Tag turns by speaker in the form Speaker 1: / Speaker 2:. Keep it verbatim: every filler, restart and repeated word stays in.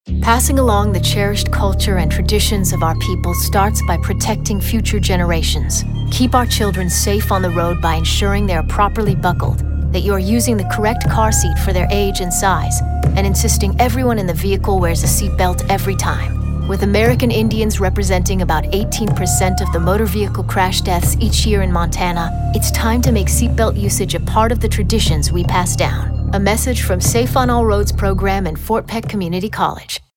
Speaker 1: Passing along the cherished culture and traditions of our people starts by protecting future generations. Keep our children safe on the road by ensuring they are properly buckled, that you are using the correct car seat for their age and size, and insisting everyone in the vehicle wears a seatbelt every time. With American Indians representing about eighteen percent of the motor vehicle crash deaths each year in Montana, it's time to make seatbelt usage a part of the traditions we pass down. A message from Safe on All Roads program and Fort Peck Community College.